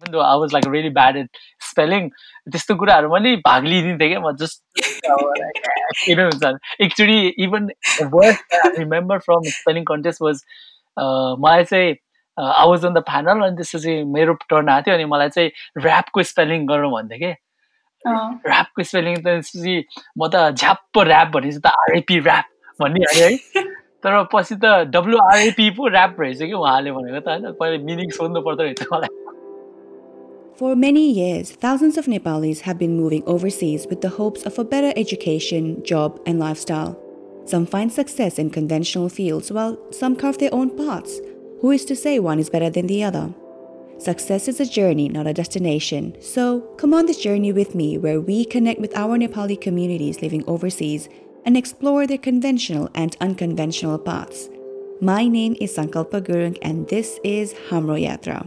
though I was like really bad at spelling, त्यस्तो कुराहरू मैले भाग लिइदिन्थेँ क्या म just actually even the worst I remember from spelling contest was मलाई चाहिँ I was on the panel अनि त्यसपछि मेरो टर्न आएको थियो अनि मलाई चाहिँ ऱ्यापको स्पेलिङ गर्नु भन्थ्यो कि ऱ्यापको स्पेलिङ त त्यसपछि म त झ्याप्प ऱ्याप भनेपछि त आरएपी ऱ्याप भनिहालेँ है तर पछि त डब्लुआरएपी पो ऱ्याप रहेछ कि उहाँले भनेको त होइन पहिले मिनिङ सोध्नु पर्दो रहेछ मलाई. For many years, thousands of Nepalis have been moving overseas with the hopes of a better education, job, and lifestyle. Some find success in conventional fields, while some carve their own paths. Who is to say one is better than the other? Success is a journey, not a destination. So, come on this journey with me where we connect with our Nepali communities living overseas and explore their conventional and unconventional paths. My name is Sankalpa Gurung and this is Hamro Yatra.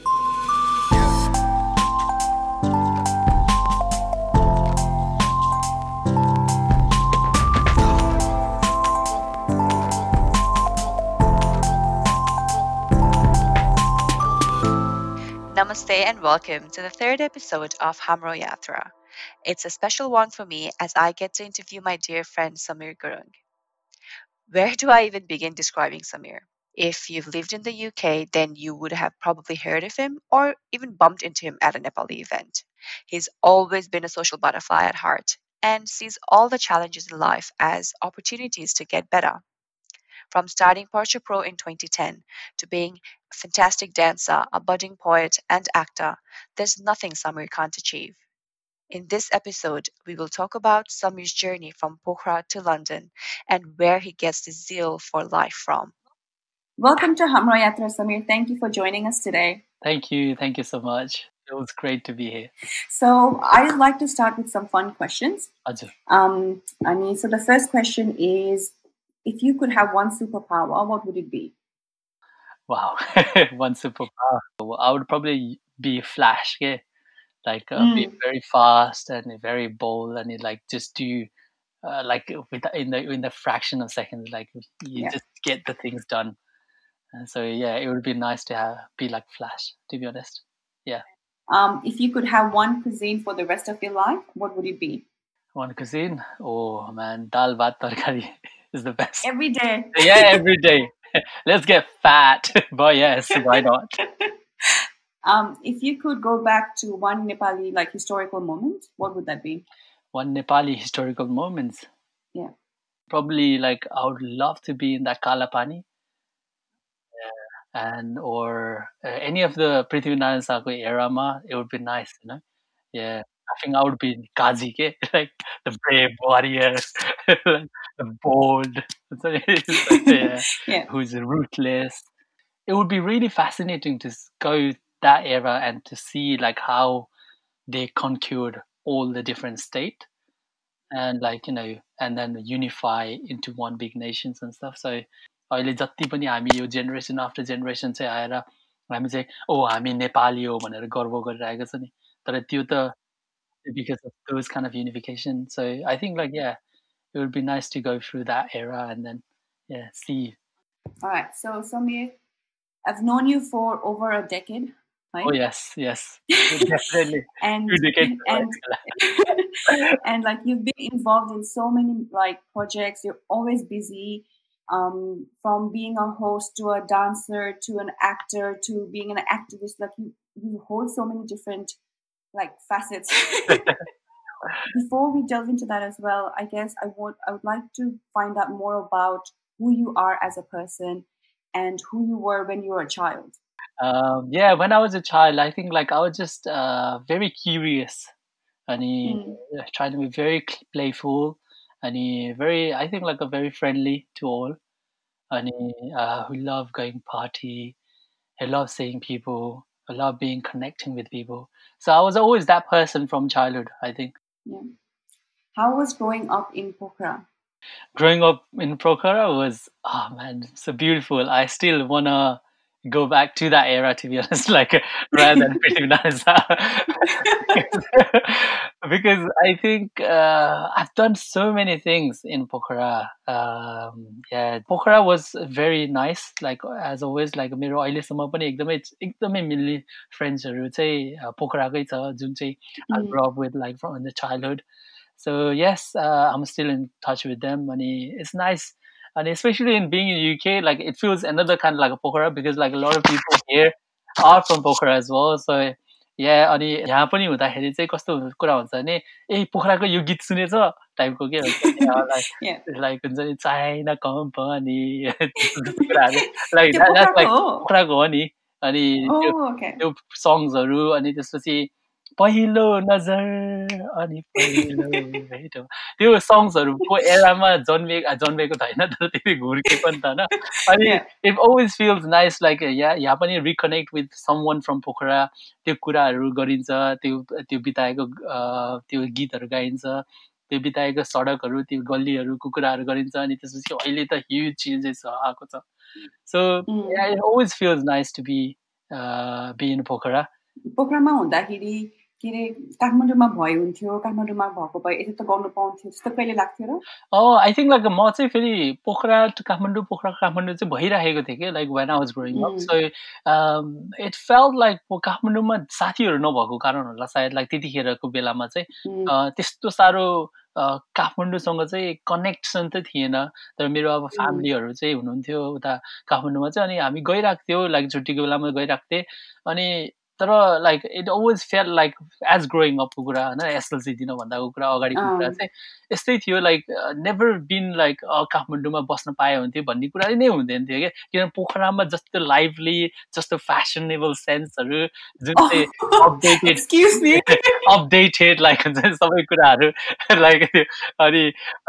Namaste and welcome to the third episode of Hamro Yatra. It's a special one for me as I get to interview my dear friend Samir Gurung. Where do I even begin describing Samir? If you've lived in the UK, then you would have probably heard of him or even bumped into him at a Nepali event. He's always been a social butterfly at heart and sees all the challenges in life as opportunities to get better. From starting Porsche Pro in 2010 to being a fantastic dancer, a budding poet, and actor, there's nothing Samir can't achieve. In this episode, we will talk about Samir's journey from Pokhara to London and where he gets his zeal for life from. Welcome to Hamro Yatra, Samir. Thank you for joining us today. Thank you so much. It was great to be here. So I'd like to start with some fun questions. हजुर. So the first question is, if you could have one superpower, what would it be? Wow, one superpower. I would probably be Flash, yeah. Like be very fast and very bold, and like just do like in the fraction of seconds, like you just get the things done. And so yeah, it would be nice to be like Flash, to be honest. Yeah. If you could have one cuisine for the rest of your life, what would it be? One cuisine? Oh man, dal bhat tarkari is the best. Every day. Yeah, every day. Let's get fat. But yes, why not? If you could go back to one Nepali like historical moment, what would that be? One Nepali historical moment? Yeah. Probably like I would love to be in that Kalapani. And or any of the Prithvinarayan Saku era ma, it would be nice, you know. Yeah, I think I would be Kazi, ke? Like the brave warrior, like the bold, who's ruthless. It would be really fascinating to go that era and to see like how they conquered all the different state and like and then unify into one big nations and stuff. So अहिले जति पनि हामी यो generation after generation चाहिँ आएर हामी चाहिँ हामी नेपाली हो भनेर गर्व गरिरहेको छ नि तर त्यो त because of those kind of unification. So I think like it would be nice to go through that era and then see. All right, so Samir, I've known you for over a decade, right? Oh yes, definitely. and and like you've been involved in so many like projects. You're always busy. From being a host to a dancer to an actor to being an activist, like you hold so many different like facets. Before we delve into that as well, I guess I would like to find out more about who you are as a person and who you were when you were a child. When I was a child, I think like I was just very curious and trying to be very playful and I think like a very friendly to all and who love going party, who love seeing people, who love connecting with people. So I was always that person from childhood, I think. Yeah. How was growing up in Pokhara? Growing up in Pokhara was so beautiful. I still wanna go back to that era, to be honest, like rather than Pretty Nasa. Because I think I've done so many things in Pokhara. Yeah, Pokhara was very nice. Like as always, like मेरो अहिलेसम्म पनि एकदमै मिल्ने फ्रेन्ड्सहरू चाहिँ पोखराकै छ जुन चाहिँ I grew up with like from the childhood. So yes, I'm still in touch with them. And it's nice. And especially in being in UK, like it feels another kind of like a Pokhara because like a lot of people here are from Pokhara as well. So yeah, अनि यहाँ पनि हुँदाखेरि चाहिँ कस्तो कुरा हुन्छ भने ए पोखराको यो गीत सुनेछ टाइपको के हुन्छ नि लाइक हुन्छ नि चाइना कम्पनी त्यस्तो कुराहरू लाइक द्याट्स लाइक पोखराको हो नि अनि त्यो सङ्ग्सहरू अनि त्यसपछि पहिलो नजर अनि पहिलो भेट त्यो सङ्ग्सहरूको एरामा जन्मेको त होइन तर त्यति हुर्केको नि त होइन अनि it always feels nice like यहाँ पनि reconnect with someone from Pokhara त्यो कुराहरू गरिन्छ त्यो बिताएको त्यो गीतहरू गाइन्छ त्यो बिताएको सडकहरू त्यो गल्लीहरूको कुराहरू गरिन्छ अनि त्यसपछि अहिले त ह्युज चेन्जेस आएको छ so it always feels nice to be in Pokhara पोखरामा हुँदाखेरि के अरे काठमाडौँमा भयो हुन्थ्यो काठमाडौँमा भएको भए यति त गर्नु पाउँथ्यो जस्तो कहिले लाग्थ्यो र आई थिङ्क लाइक म चाहिँ फेरि पोखरा टु काठमाडौँ चाहिँ भइराखेको थिएँ कि like when I was growing up so it felt like काठमाडौँमा साथीहरू नभएको कारण होला सायद लाइक त्यतिखेरको बेलामा चाहिँ त्यस्तो साह्रो काठमाडौँसँग चाहिँ कनेक्सन त थिएन तर मेरो अब फ्यामिलीहरू चाहिँ हुनुहुन्थ्यो उता काठमाडौँमा चाहिँ अनि हामी गइरहेको थियो लाइक छुट्टीको बेलामा गइरहेको थिएँ अनि तर like it always fell like as growing अपको कुरा होइन एसएलसी दिनुभन्दाको कुरा अगाडिको कुरा चाहिँ यस्तै थियो लाइक नेभर बिन लाइक काठमाडौँमा बस्न पाए हुन्थ्यो भन्ने कुरा नै हुँदैन थियो क्या किनभने पोखरामा जस्तो लाइभली जस्तो फेसनेबल सेन्सहरू जुन चाहिँ अपडेटेड लाइक हुन्छ सबै कुराहरू लाइक अनि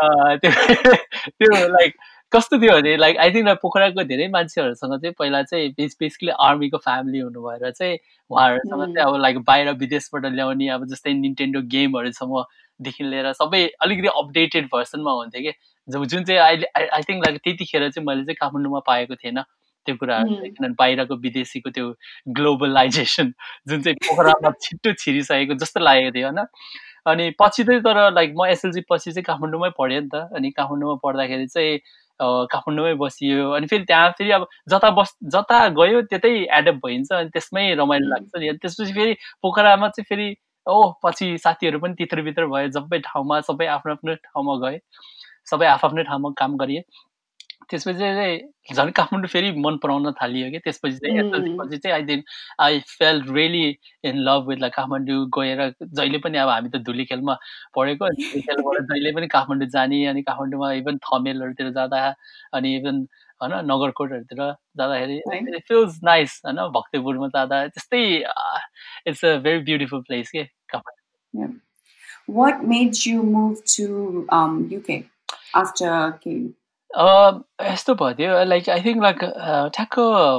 त्यो लाइक कस्तो थियो भने लाइक आई थिङ्क पोखराको धेरै मान्छेहरूसँग चाहिँ पहिला चाहिँ बेसिकली आर्मीको फ्यामिली हुनु भएर चाहिँ उहाँहरूसँग चाहिँ अब लाइक बाहिर विदेशबाट ल्याउने अब जस्तै निन्टेन्डो गेमहरूसम्मदेखि लिएर सबै अलिकति अपडेटेड भर्सनमा हुन्थ्यो कि जुन चाहिँ अहिले आई थिङ्क लाइक त्यतिखेर चाहिँ मैले चाहिँ काठमाडौँमा पाएको थिएन त्यो कुराहरू किनभने बाहिरको विदेशीको त्यो ग्लोबलाइजेसन जुन चाहिँ पोखरामा छिट्टो छिरिसकेको जस्तो लागेको थियो होइन अनि पछि चाहिँ तर लाइक म एसएलसी पछि चाहिँ काठमाडौँमै पढेँ नि त अनि काठमाडौँमा पढ्दाखेरि चाहिँ काठमाडौँमै बसियो अनि फेरि त्यहाँ फेरि अब जता गयो त्यतै एडप्ट भइन्छ अनि त्यसमै रमाइलो लाग्छ नि त्यसपछि फेरि पोखरामा चाहिँ फेरि पछि साथीहरू पनि तित्रबित्र भयो सबै ठाउँमा सबै आफ्नो आफ्नो ठाउँमा गए सबै आफ्नो ठाउँमा काम गरिए त्यसपछि चाहिँ झन् काठमाडौँ फेरि मन पराउन थालियो कि त्यसपछि चाहिँ एसएलसी पछि चाहिँ I felt really in love with like Kathmandu गएर जहिले पनि अब हामी त धुली खेलमा पढेको धुली खेलबाट जहिले पनि काठमाडौँ जाने अनि काठमाडौँमा इभन थमेलहरूतिर जाँदा अनि इभन होइन नगरकोटहरूतिर जाँदाखेरि इट फिल्स नाइस होइन भक्तपुरमा जाँदा त्यस्तै it's a very beautiful place के Kathmandu What made you move to UK after यस्तो भयो लाइक आई थिङ्क लाइक ठ्याक्क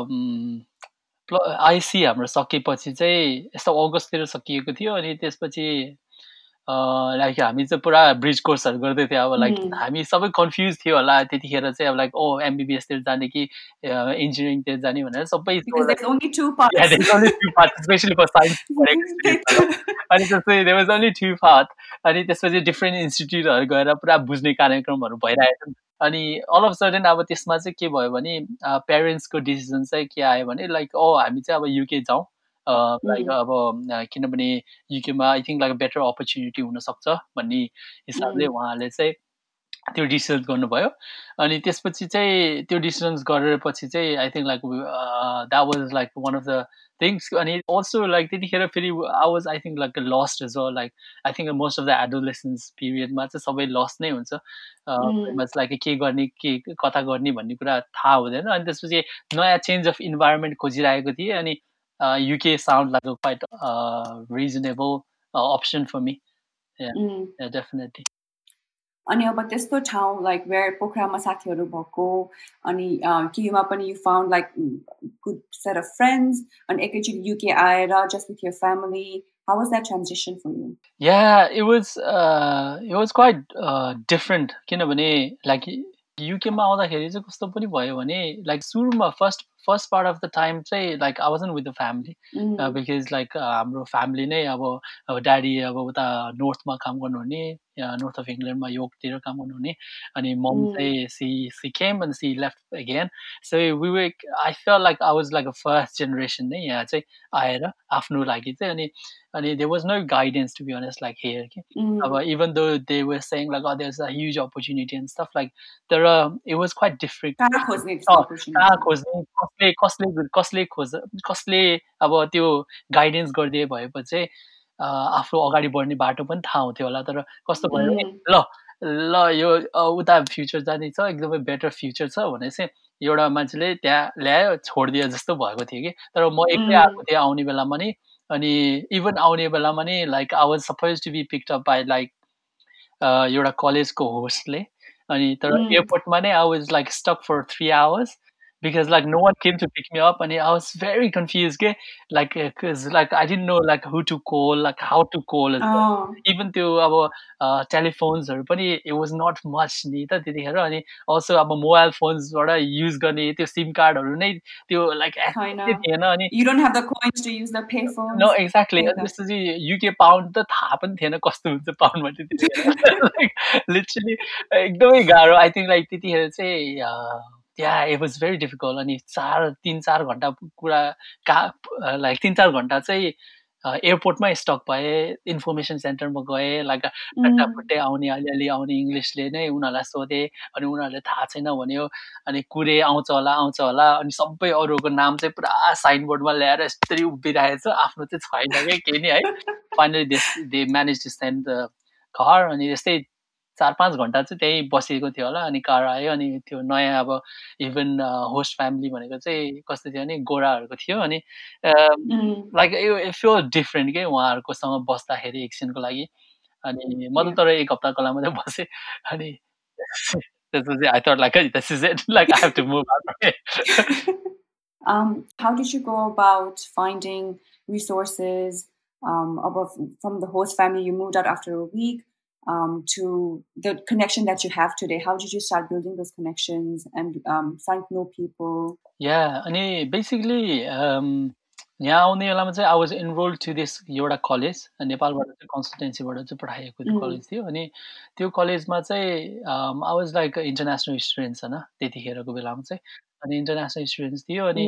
आइसी हाम्रो सकेपछि चाहिँ यस्तो अगस्ततिर सकिएको थियो अनि त्यसपछि लाइक हामी चाहिँ पुरा ब्रिज कोर्सहरू गर्दै थियो अब लाइक हामी सबै कन्फ्युज थियो होला त्यतिखेर चाहिँ अब लाइक एमबिबिएसतिर जाने कि इन्जिनियरिङतिर जाने भनेर सबै स्पेसली फर साइन्स अनि त्यसपछि there was only two path अनि त्यसपछि डिफ्रेन्ट इन्स्टिट्युटहरू गएर पुरा बुझ्ने कार्यक्रमहरू भइरहेको थियो अनि अल अफ सडन अब त्यसमा चाहिँ के भयो भने प्यारेन्ट्सको डिसिजन चाहिँ के आयो भने लाइक हामी चाहिँ अब युके जाउँ लाइक अब किनभने युकेमा I think like better opportunity हुनसक्छ भन्ने हिसाबले उहाँहरूले चाहिँ त्यो डिसिजन गर्नुभयो अनि त्यसपछि चाहिँ त्यो डिसिजन्स गरेर पछि चाहिँ I think like that was like one of the things अनि अल्सो लाइक त्यतिखेर फेरि I was I think like lost as well like I think most of the adolescence पिरियडमा चाहिँ सबै लस्ट नै हुन्छ लाइक के गर्ने के कता गर्ने भन्ने कुरा थाहा हुँदैन अनि त्यसपछि नयाँ चेन्ज अफ इन्भाइरोमेन्ट खोजिरहेको थिएँ अनि UK sound like a quite reasonable option for me. Yeah, definitely. अनि अब त्यस्तो ठाउँ लाइक वेयर पोखरामा साथीहरू भएको अनि केयुमा पनि you found like good set of friends अनि एकैचोटि युके आएर just with your family how was that transition for you? Yeah, it was quite different किनभने like युकेमा आउँदाखेरि चाहिँ कस्तो पनि भयो भने लाइक सुरुमा first first part of the time चाहिँ like I wasn't with the family because like हाम्रो फ्यामिली नै अब ड्याडी अब उता नर्थमा काम गर्नुहुने नर्थ अफ इङ्ल्यान्डमा योर्कतिर काम गर्नुहुने अनि मम चाहिँ she came and she left again so we way I fell like I was like a first generation नै यहाँ चाहिँ आएर आफ्नो लागि चाहिँ अनि there was no guidance to be honest like here even though they were saying like oh there's a huge opportunity and stuff like it was quite different कसले अब त्यो गाइडेन्स गरिदिए भएपछि आफ्नो अगाडि बढ्ने बाटो पनि थाहा हुन्थ्यो होला तर कस्तो भयो ल यो उता फ्युचर जाने छ एकदमै बेटर फ्युचर छ भने चाहिँ एउटा मान्छेले त्यहाँ ल्यायो छोडिदियो जस्तो भएको थियो कि तर म एक्लै आएको थिएँ आउने बेलामा नि अनि इभन आउने बेलामा नि like I was suppose to be picked up by like एउटा कलेजको होस्टले अनि तर एयरपोर्टमा नै I was like stuck for 3 hours because like no one came to pick me up and I was very confused like because like I didn't know like who to call like how to call as well. Even to our telephones it was not much ni ta त्यतिखेर अनि also अब mobile phones बाट use गर्ने त्यो SIM कार्डहरु नै त्यो like थिएन अनि you don't have the coins to use the pay phones. No exactly त्यसपछि UK पाउन्ड त थाहा पनि थिएन कस्तो हुन्छ पाउन्ड मा त्यतिखेर like literally एकदमै गाह्रो I think like त्यतिखेर चाहिँ yeah it was very difficult अनि 3-4 घण्टा कुरा लाइक 3-4 घण्टा चाहिँ एयरपोर्टमै स्टक भए इन्फर्मेसन सेन्टरमा गए लाइक फटाफटै आउने अलिअलि आउने इङ्ग्लिसले नै उनीहरूलाई सोधे अनि उनीहरूले थाहा छैन भन्यो अनि कुरे आउँछ होला अनि सबै अरूको नाम चाहिँ पुरा साइनबोर्डमा ल्याएर यसरी उभिरहेको छ आफ्नो चाहिँ छैन क्या केही नि है finally they manage to send the car अनि यस्तै 4-5 घण्टा चाहिँ त्यही बसेको थियो होला अनि कार आयो अनि त्यो नयाँ अब इभन होस्ट फ्यामिली भनेको चाहिँ कस्तो थियो भने गोराहरूको थियो अनि लाइक इट फिल डिफरेन्ट के उहाँहरूकोसँग बस्दाखेरि एकछिनको लागि अनि म त तर 1 हप्ताको लागि मात्रै बसेँ अनि त्यसपछि I thought like this is it like I have to move out. How did you go about finding resources from the host family? You moved out after a week. To the connection that you have today, how did you start building those connections and find new people? Yeah, and basically यहाँ आउने बेलामा चाहिँ I was enrolled to this एउटा college नेपालबाट चाहिँ कन्सल्टेन्सीबाट चाहिँ पठाएको त्यो कलेज थियो अनि त्यो कलेजमा चाहिँ I was like international students हैन त्यतिखेरको बेलामा चाहिँ अनि इन्टरनेसनल स्टुडेन्ट्स थियो अनि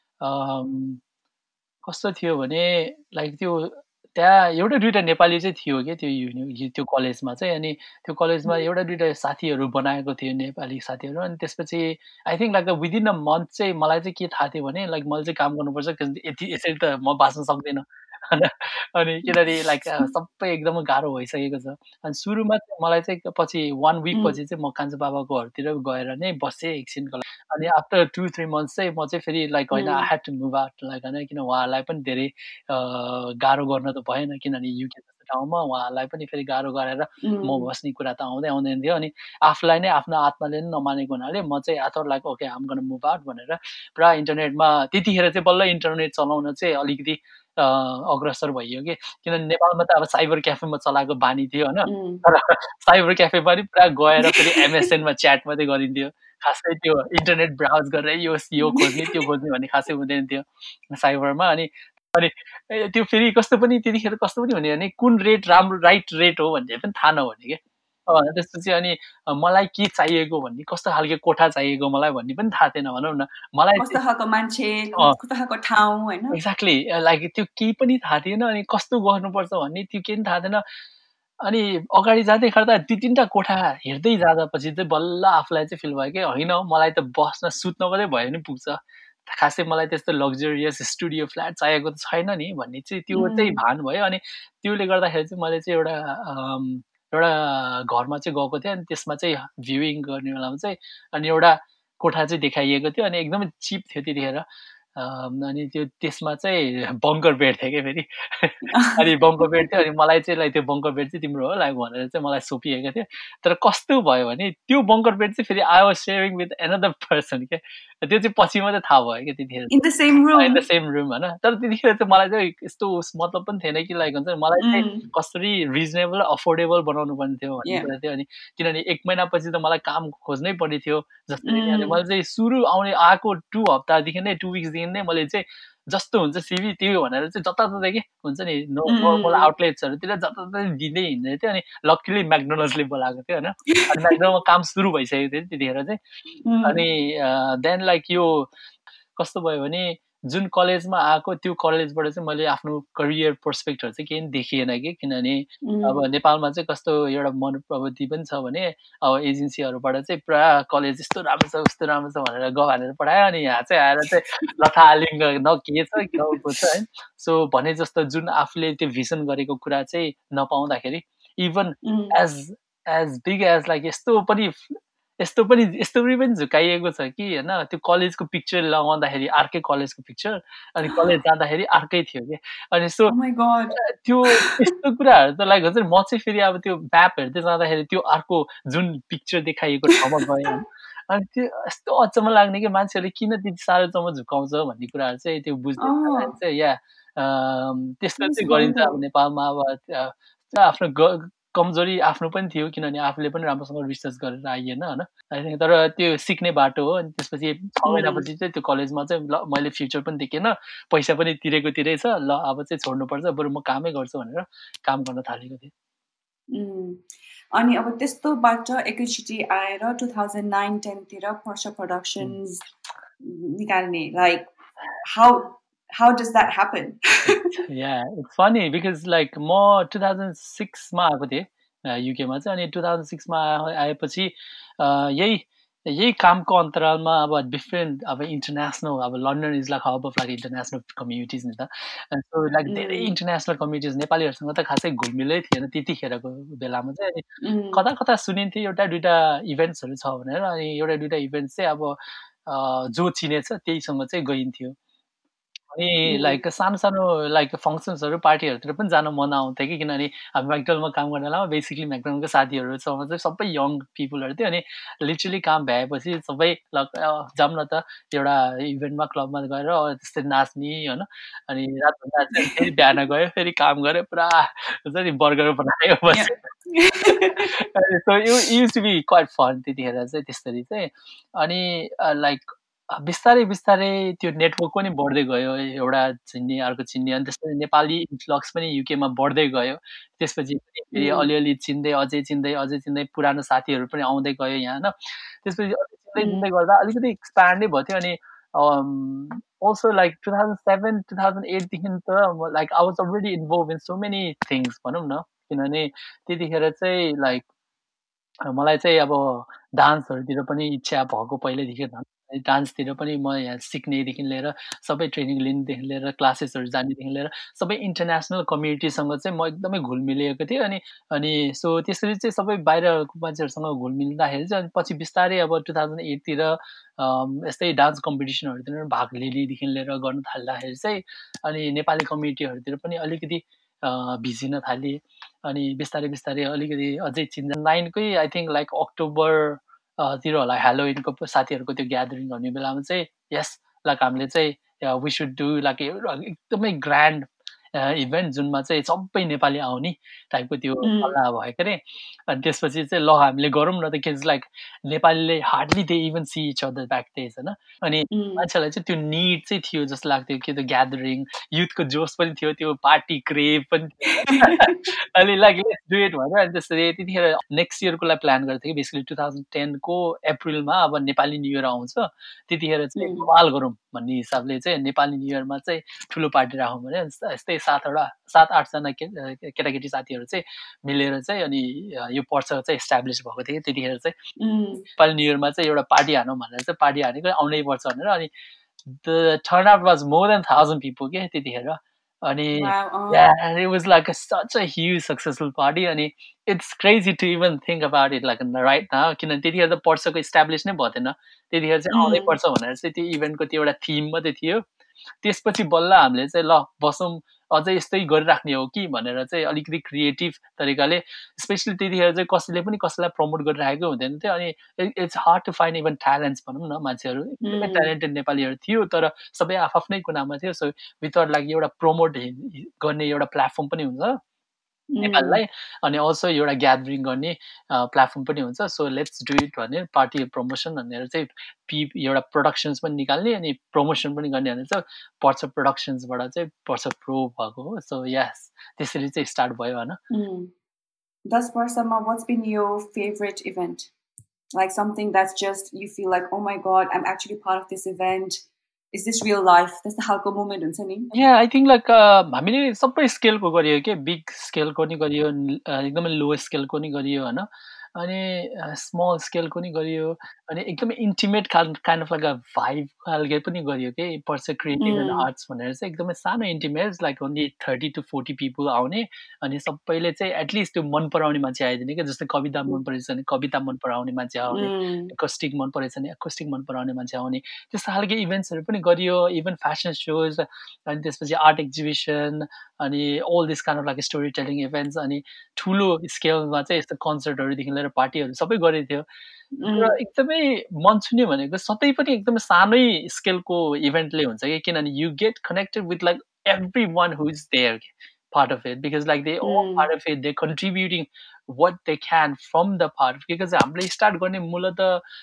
कस्तो थियो भने लाइक त्यो त्यहाँ एउटा दुईटा नेपाली चाहिँ थियो के त्यो कलेजमा चाहिँ अनि त्यो कलेजमा एउटा दुईटा साथीहरू बनाएको थियो नेपाली साथीहरू अनि त्यसपछि I think like within a month चाहिँ मलाई चाहिँ के थाहा थियो भने लाइक मैले चाहिँ काम गर्नुपर्छ यति यसरी त म बाँच्न सक्दिनँ अनि किनभने लाइक सबै एकदमै गाह्रो भइसकेको छ अनि सुरुमा चाहिँ मलाई चाहिँ पछि 1 विक पछि चाहिँ म कान्छो बाबाकोहरुतिर गएर नै बसेँ एकछिनको लागि अनि आफ्टर 2-3 मन्थ्स चाहिँ म चाहिँ फेरि लाइक हैन I had to move out like हैन किन उहाँलाई पनि धेरै गाह्रो गर्न त भएन किनभने युके जस्तो ठाउँमा उहाँलाई पनि फेरि गाह्रो गरेर म बस्ने कुरा त आउँदैन थियो अनि आफुलाई नै आफ्नो आत्माले नै नमानेको हुनाले म चाहिँ I thought like okay I am gonna move out भनेर पुरा इन्टरनेटमा त्यतिखेर चाहिँ बल्ल इन्टरनेट चलाउन चाहिँ अलिकति अग्रसर भइयो कि किनभने नेपालमा त अब साइबर क्याफेमा चलाएको बानी थियो हैन तर साइबर क्याफे पनि पुरा गएर फेरि एमएसएनमा च्याट मात्रै गरिन्थ्यो खासै त्यो इन्टरनेट ब्राउज गरेर यो खोज्ने त्यो खोज्ने भन्ने खासै हुँदैन थियो साइबरमा अनि त्यो फेरि कस्तो पनि त्यतिखेर कस्तो पनि हुने भने कुन रेट राम्रो राइट रेट हो भन्ने पनि थाहा नहुने के त्यसपछि अनि मलाई के चाहिएको भन्ने कस्तो खालको कोठा चाहिएको मलाई भन्ने पनि थाहा थिएन भनौँ न मलाई कस्तो खालको मान्छे कस्तो खालको ठाउँ हैन एक्ज्याक्टली लाइक त्यो केही पनि थाहा थिएन अनि कस्तो गर्नुपर्छ भन्ने त्यो केही पनि थाहा थिएन अनि अगाडि जाँदै गर्दा 2-3टा कोठा हेर्दै जाँदा पछि चाहिँ बल्ल आफुलाई चाहिँ फिल भयो कि हैन मलाई त बस्न सुत्न मात्रै भयो नि पुग्छ खासै मलाई त्यस्तो लग्जरियस स्टुडियो फ्ल्याट चाहिएको त छैन नि भन्ने चाहिँ त्यो चाहिँ भान भयो अनि त्यसले गर्दाखेरि चाहिँ मैले चाहिँ एउटा घरमा चाहिँ गएको थिएँ अनि त्यसमा चाहिँ भ्युइङ गर्ने बेलामा चाहिँ अनि एउटा कोठा चाहिँ देखाइएको थियो अनि एकदमै चिप थियो त्यतिखेर अनि त्यसमा चाहिँ बङ्कर बेड थियो क्या फेरि अनि बङ्कर बेड थियो अनि मलाई चाहिँ त्यो बङ्कर बेड चाहिँ तिम्रो हो भनेर चाहिँ मलाई सोपिएको थियो तर कस्तो भयो भने त्यो बङ्कर बेड चाहिँ फेरि I was sharing with another person क्या त्यो चाहिँ पछि मात्रै थाहा भयो क्या त्यतिखेर In the same room. In the same room होइन तर त्यतिखेर चाहिँ मलाई चाहिँ यस्तो मतलब पनि थिएन कि हुन्छ मलाई चाहिँ कसरी रिजनेबल अफोर्डेबल बनाउनु पर्ने थियो भन्ने कुरा थियो अनि किनभने 1 महिनापछि त मलाई काम खोज्नै पर्ने थियो जसरी अनि मैले चाहिँ सुरु आएको 2 हप्तादेखि नै 2 विक्सदेखि नै मैले चाहिँ जस्तो हुन्छ सिभी त्यो भनेर चाहिँ जताततै के हुन्छ नि नर्मल आउटलेट्सहरूतिर जताततै दिँदै हिँड्दै थियो अनि लक्कीली म्याकडोनल्ड्सले बोलाएको थियो होइन अनि म्याकडोनल्डमा काम सुरु भइसकेको थियो त्यतिखेर चाहिँ अनि देन लाइक यो कस्तो भयो भने जुन कलेजमा आएको त्यो कलेजबाट चाहिँ मैले आफ्नो करियर पर्सपेक्टहरू चाहिँ केही देखिएन कि किनभने अब नेपालमा चाहिँ कस्तो एउटा मनोप्रवृत्ति पनि छ भने अब एजेन्सीहरूबाट चाहिँ पुरा कलेज यस्तो राम्रो छ उस्तो राम्रो छ भनेर भनेर पठायो अनि यहाँ चाहिँ आएर चाहिँ लथालिङ्ग न के छ गाउँको छ है सो भने जस्तो जुन आफूले त्यो भिजन गरेको कुरा चाहिँ नपाउँदाखेरि even as big as like यस्तो पनि झुकाइएको छ कि होइन त्यो कलेजको पिक्चर लगाउँदाखेरि अर्कै कलेजको पिक्चर अनि कलेज जाँदाखेरि अर्कै थियो कि अनि सो त्यो यस्तो कुराहरू त लाइक हुन्छ नि म चाहिँ फेरि अब त्यो म्याप हेर्दै जाँदाखेरि त्यो अर्को जुन पिक्चर देखाइएको ठाउँमा गएँ अनि त्यो यस्तो अचम्म लाग्ने कि मान्छेहरूले किन त्यति साह्रोसम्म झुकाउँछ भन्ने कुराहरू चाहिँ त्यो बुझ्दै चाहिँ या त्यस्तो चाहिँ गरिन्छ अब नेपालमा अब आफ्नो कमजोरी आफ्नो पनि थियो किनभने आफूले पनि राम्रोसँग रिसर्च गरेर आइएन होइन तर त्यो सिक्ने बाटो हो अनि त्यसपछि 6 महिनापछि चाहिँ त्यो कलेजमा चाहिँ ल मैले फ्युचर पनि देखेन पैसा पनि तिरेको तिरै छ ल अब चाहिँ छोड्नुपर्छ बरु म कामै गर्छु भनेर काम गर्न थालेको थिएँ अनि अब त्यस्तोबाट एकैचोटि आएर 2009-10 तिर पर्सा प्रोडक्सन्स निकाल्ने like how does that happen? Yeah, it's funny because like म 2006 मा आएको थिएँ युके मा चाहिँ अनि 2006 मा आएपछि यही कामको अन्तरालमा अब डिफरेन्ट अब इन्टरनेसनल अब London is like hub of like international communities नि त सो लाइक धेरै इन्टरनेसनल कम्युनिटिज नेपालीहरूसँग त खासै घुलमिलै थिएन त्यतिखेरको बेलामा चाहिँ अनि कता कता सुनिन्थ्यो एउटा दुइटा इभेन्ट्सहरू छ भनेर अनि एउटा दुइटा इभेन्ट्स चाहिँ अब जो चिनेछ त्यहीसँग चाहिँ गइन्थ्यो अनि लाइक सानो सानो लाइक फङ्सन्सहरू पार्टीहरूतिर पनि जान मन आउँथ्यो कि किनभने हामी म्याकडोनल्डमा काम गर्न बेलामा बेसिकली म्याकडोनल्डको साथीहरूसँग चाहिँ सबै यङ पिपुलहरू थियो अनि लिटरली काम भ्याएपछि सबै जाऊँ न त एउटा इभेन्टमा क्लबमा गएर त्यस्तै नाच्ने होइन अनि रातभर नाच्यो फेरि बिहान गयो फेरि काम गऱ्यो पुरा हुन्छ नि बर्गर बनायो so use to be quite fun त्यतिखेर चाहिँ त्यसरी चाहिँ अनि लाइक बिस्तारै बिस्तारै त्यो नेटवर्क पनि बढ्दै गयो एउटा चिन्ने अर्को चिन्ने अनि त्यसपछि नेपाली इन्फ्लक्स पनि युकेमा बढ्दै गयो त्यसपछि फेरि अलिअलि चिन्दै अझै पुरानो साथीहरू पनि आउँदै गयो यहाँ होइन त्यसपछि अझै चिन्दै गर्दा अलिकति एक्सप्यान्डै भयो थियो अनि also like 2007 2008 देखि त like I was already involve in so many things भनौँ न किनभने त्यतिखेर चाहिँ लाइक मलाई चाहिँ अब डान्सहरूतिर पनि इच्छा भएको पहिल्यैदेखि डान्सतिर पनि म यहाँ सिक्नेदेखि लिएर सबै ट्रेनिङ लिनेदेखि लिएर क्लासेसहरू जानेदेखि लिएर सबै इन्टरनेसनल कम्युनिटीसँग चाहिँ म एकदमै घुलमिलिएको थिएँ अनि सो त्यसरी चाहिँ सबै बाहिरको मान्छेहरूसँग घुलमिल्दाखेरि चाहिँ पछि बिस्तारै अब 2008 तिर यस्तै डान्स कम्पिटिसनहरूतिर भाग लिनेदेखि लिएर गर्न थाल्दाखेरि चाहिँ अनि नेपाली कम्युनिटीहरूतिर पनि अलिकति भिजिन थालेँ अनि बिस्तारै बिस्तारै अलिकति अझै चिन्जान 9कै आई थिङ्क लाइक अक्टोबर तिर होला हेलोविनको साथीहरूको त्यो ग्यादरिङ हुने बेलामा चाहिँ यस लाइक हामीले चाहिँ वी सुड डु लाइक एकदमै ग्रान्ड इभेन्ट जुनमा चाहिँ सबै नेपाली आउने टाइपको त्यो सल्लाह भयो के अरे अनि त्यसपछि चाहिँ ल हामीले गरौँ न त किन लाइक नेपालीले hardly they even see each other back days होइन अनि मान्छेलाई चाहिँ त्यो निड चाहिँ थियो जस्तो लाग्थ्यो कि त्यो ग्यादरिङ युथको जोस पनि थियो त्यो पार्टी क्रेभ पनि थियो अनि लाइक लेट्स डु इट भन्यो अनि त्यसरी त्यतिखेर नेक्स्ट इयरको लागि प्लान गरेको थिएँ कि बेसिकली 2010 को अप्रिलमा अब नेपाली न्यु इयर आउँछ त्यतिखेर चाहिँ धमाल गरौँ भन्ने हिसाबले चाहिँ नेपाली न्यु इयरमा चाहिँ ठुलो पार्टी राखौँ भने यस्तै 7-8 जना केटाकेटी साथीहरू चाहिँ मिलेर चाहिँ अनि यो वर्ष चाहिँ इस्टाब्लिस भएको थियो त्यतिखेर चाहिँ नेपाली न्यु इयरमा चाहिँ एउटा पार्टी हानौँ भनेर चाहिँ पार्टी हानेको आउनै पर्छ भनेर अनि the turn out was more than 1000 people के त्यतिखेर अनि it was like such a huge successful party अनि it's crazy to even think about it like right now किनभने त्यतिखेर त पर्सको इस्टाब्लिस नै भएको थिएन त्यतिखेर चाहिँ आउनै पर्छ भनेर चाहिँ त्यो इभेन्टको त्यो एउटा थिम मात्रै थियो त्यसपछि बल्ल हामीले चाहिँ ल बसौँ अझै यस्तै गरिराख्ने हो कि भनेर चाहिँ अलिकति क्रिएटिभ तरिकाले स्पेसली त्यतिखेर चाहिँ कसैले पनि कसैलाई प्रमोट गरिराखेको हुँदैन थियो अनि it's hard to find even talents भनौँ न मान्छेहरू एकदमै ट्यालेन्टेड नेपालीहरू थियो तर सबै आफ्नै कुनामा थियो सो भित्र लागि एउटा प्रमोट गर्ने एउटा प्लेटफर्म पनि हुन्छ नेपाललाई अनि अल्सो एउटा ग्यादरिङ गर्ने प्लेटफर्म पनि हुन्छ सो लेट्स डु इट भनेर पार्टी प्रमोसन भनेर चाहिँ एउटा प्रोडक्सन्स पनि निकाल्ने अनि प्रमोसन पनि गर्ने भनेर चाहिँ पर्छ प्रोडक्सन्सबाट चाहिँ पर्छ प्रो भएको हो सो यस त्यसरी चाहिँ स्टार्ट भयो होइन 10 वर्षमा what's been your favorite event? Like something that's just you feel like, oh my god, I'm actually part of this event. Is this real life? That's the halko moment हुन्छ नि Yeah, I think like हामीले सबै स्केलको गरियो के big स्केलको नि गरियो एकदमै लो स्केलको नि गरियो होइन अनि स्मल स्केलको नि गरियो अनि एकदमै intimate kind of like vibe खालके पनि गरियो के पर्छ क्रिएटिभ एन्ड आर्ट्स भनेर चाहिँ एकदमै सानो intimate like only 30 to 40 people आउने अनि सबैले चाहिँ एटलिस्ट त्यो मन पराउने मान्छे आइदिने क्या जस्तै कविता मन परेछ भने कविता मन पराउने मान्छे आउने एकोस्टिक मन परेछ भने एकोस्टिक मन पराउने मान्छे आउने त्यस्तो खालको इभेन्ट्सहरू पनि गरियो इभन फेसन सोज अनि त्यसपछि आर्ट एक्जिबिसन अनि all this kind of like story telling events अनि ठुलो स्केलमा चाहिँ यस्तो कन्सर्टहरूदेखि लिएर पार्टीहरू सबै गरेको थियो र एकदमै मन छुने भनेको सधैँ पनि एकदमै सानै स्केलको इभेन्टले हुन्छ कि किनभने you get connected with like everyone who is there part of it because like they all part of it they're contributing what they can from the part because हामीले स्टार्ट गर्ने मूलत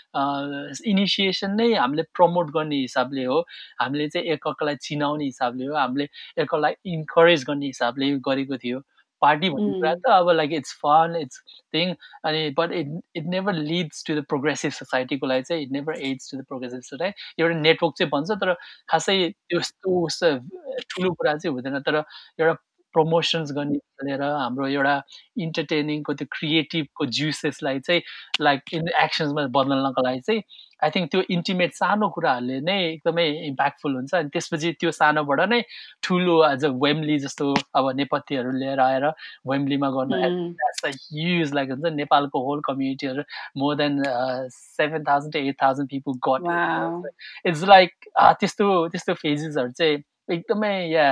इनिसिएसन नै हामीले promote गर्ने हिसाबले हो हामीले चाहिँ एकअर्कालाई चिनाउने हिसाबले हो हामीले एकअर्कालाई इन्करेज गर्ने हिसाबले गरेको थियो पार्टी भन्ने कुरा त अब like it's fun it's thing अनि but it never leads to the progressive सोसाइटीको लागि चाहिँ it never adds to the progressive society एउटा नेटवर्क चाहिँ भन्छ तर खासै त्यस्तो ठुलो कुरा चाहिँ हुँदैन तर एउटा प्रमोसन्स गर्ने लिएर हाम्रो एउटा इन्टरटेनिङको त्यो क्रिएटिभको जुसेसलाई चाहिँ लाइक इन एक्सन्समा बदल्नको लागि चाहिँ आई थिङ्क त्यो इन्टिमेट सानो कुराहरूले नै एकदमै इम्प्याक्टफुल हुन्छ अनि त्यसपछि त्यो सानोबाट नै ठुलो एज अ वेम्ली जस्तो अब नेपथ्यहरू लिएर आएर वेम्लीमा गर्नु ह्युज लाइक हुन्छ नेपालको होल कम्युनिटीहरू more than 7,000 to 8,000 people got it's like त्यस्तो फेजेसहरू चाहिँ एकदमै या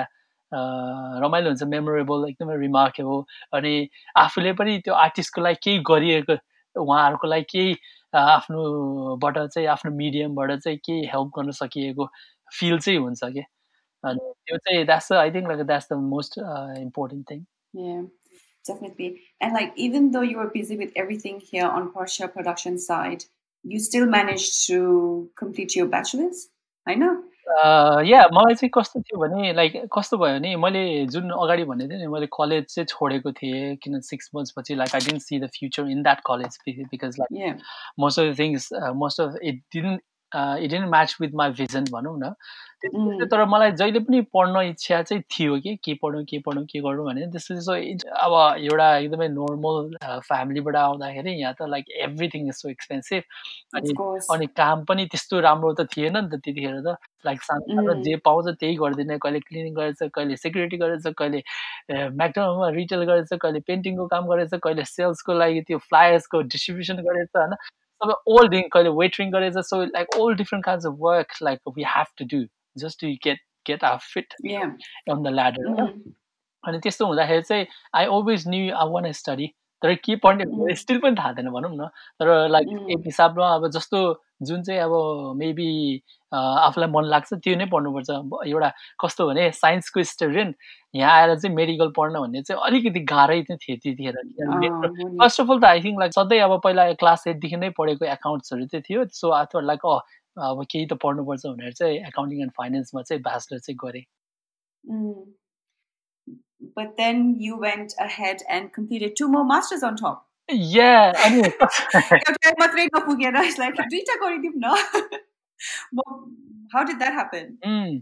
रमाइलो हुन्छ मेमोरेबल एकदमै रिमार्केबल अनि आफूले पनि त्यो आर्टिस्टको लागि केही गरिएको उहाँहरूको लागि केही आफ्नोबाट चाहिँ आफ्नो मिडियमबाट चाहिँ केही हेल्प गर्न सकिएको फिल चाहिँ हुन्छ कि अनि त्यो चाहिँ that's I think like that's the most important thing Yeah, definitely. And like even though you were busy with everything here on Porsche production side, you still managed to complete your bachelor's? I know. Yeah मलाई चाहिँ कस्तो थियो भने like कस्तो भयो भने मैले जुन अगाडि भनेको थिएँ नि मैले कलेज चाहिँ छोडेको थिएँ किन 6 months पछि like I didn't see the future in that college because like most of the things most of it didn't match with my vision भनौँ न तर मलाई जहिले पनि पढ्न इच्छा चाहिँ थियो कि के गरौँ भने त्यसपछि अब एउटा एकदमै नर्मल फ्यामिलीबाट आउँदाखेरि यहाँ त like everything is so expensive अनि काम पनि त्यस्तो राम्रो त थिएन नि त त्यतिखेर त लाइक सानो जे पाउँछ त्यही गरिदिने कहिले क्लिनिङ गरेछ कहिले सेक्युरिटी गरेछ कहिले म्याकडोनाल्डमा रिटेल गरेछ कहिले पेन्टिङको काम गरेछ कहिले सेल्सको लागि त्यो फ्लायर्सको डिस्ट्रिब्युसन गरेछ होइन सबै ओल डिङ कहिले वेटरिङ गरेछ so like all different kinds of work like we have to do just to get our fit on the ladder. अनि त्यस्तो हुँदाखेरि चाहिँ I always knew I want to study तर के पढ्ने स्टिल पनि थाहा थिएन भनौँ न तर लाइक एक हिसाबमा अब जस्तो जुन चाहिँ अब मेबी आफूलाई मन लाग्छ त्यो नै पढ्नुपर्छ एउटा कस्तो भने साइन्सको स्टुडेन्ट यहाँ आएर चाहिँ मेडिकल पढ्न भन्ने चाहिँ अलिकति गाह्रै थियो त्यतिखेर फर्स्ट अफ अल त आई थिङ्क लाइक सधैँ अब पहिला क्लास 8 देखि नै पढेको एकाउन्ट्सहरू चाहिँ थियो सो आई थट लाइक अब केही त पढ्नुपर्छ भनेर चाहिँ एकाउन्टिङ एन्ड फाइनेन्समा चाहिँ ब्याचलर चाहिँ गरेँ But then you went ahead and completed 2 more masters on top. Yeah, I mean, how did that happen?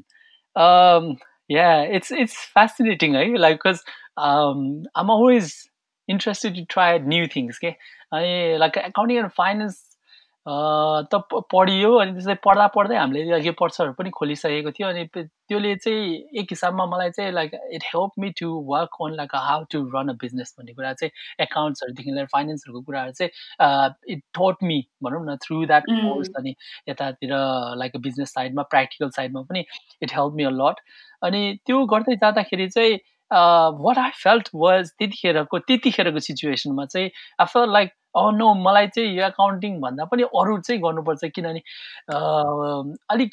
Yeah, it's fascinating, right? Like because I'm always interested to try new things. Okay, like accounting and finance. त पढियो अनि त्यसलाई पढ्दा हामीले यो पर्सहरू पनि खोलिसकेको थियो अनि त्यसले चाहिँ एक हिसाबमा मलाई चाहिँ like it help me to work on like how to run a business भन्ने कुरा चाहिँ एकाउन्ट्सहरूदेखि लिएर फाइनेन्सहरूको कुराहरू चाहिँ इट टोट मी भनौँ न थ्रु द्याट कोर्स अनि यतातिर लाइक बिजनेस साइडमा प्र्याक्टिकल साइडमा पनि it help me a lot अनि त्यो गर्दै जाँदाखेरि चाहिँ वाट आई फेल्ट वाज त्यतिखेरको सिचुएसनमा चाहिँ आई फेल्ट लाइक नो मलाई चाहिँ यो एकाउन्टिङ भन्दा पनि अरू चाहिँ गर्नुपर्छ किनभने अलिक